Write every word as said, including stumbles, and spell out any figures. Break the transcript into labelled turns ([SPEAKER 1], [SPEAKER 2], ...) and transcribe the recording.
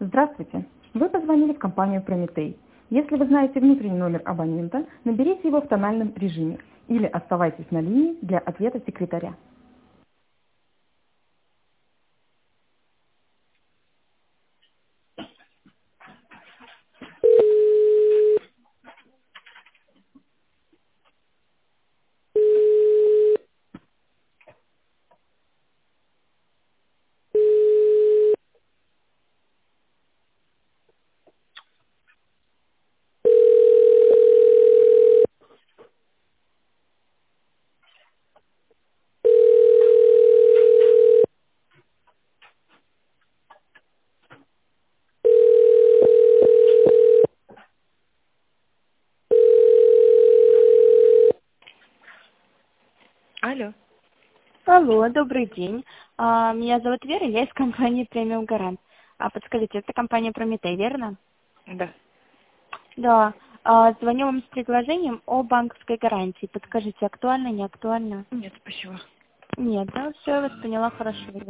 [SPEAKER 1] Здравствуйте. Вы позвонили в компанию «Прометей». Если вы знаете внутренний номер абонента, наберите его в тональном режиме или оставайтесь на линии для ответа секретаря.
[SPEAKER 2] Алло.
[SPEAKER 3] Алло, добрый день. А, Меня зовут Вера, я из компании Премиум Гарант. А подскажите, это компания Прометей, верно?
[SPEAKER 2] Да.
[SPEAKER 3] Да. А, Звоню вам с предложением о банковской гарантии. Подскажите, актуально, не актуально?
[SPEAKER 2] Нет, спасибо.
[SPEAKER 3] Нет, да, все, я вас поняла, хорошо.